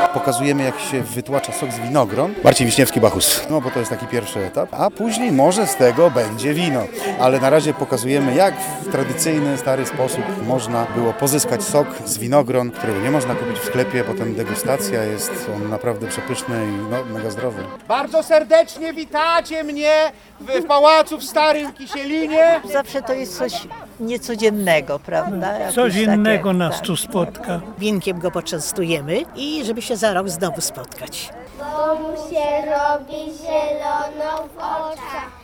Pokazujemy, jak się wytłacza sok z winogron. Marcin Wiśniewski-Bachus. No bo to jest taki pierwszy etap. A później może z tego będzie wino. Ale na razie pokazujemy, jak w tradycyjny, stary sposób można było pozyskać sok z winogron, którego nie można kupić w sklepie. Potem degustacja jest on naprawdę przepyszny i mega zdrowy. Bardzo serdecznie witacie mnie w pałacu w Starym Kisielinie. Zawsze to jest coś niecodziennego, prawda? Jakieś Coś innego takie, nas tak. tu spotka. Winkiem go poczęstujemy i żeby się za rok znowu spotkać. Bo mu się robi zielono w oczach.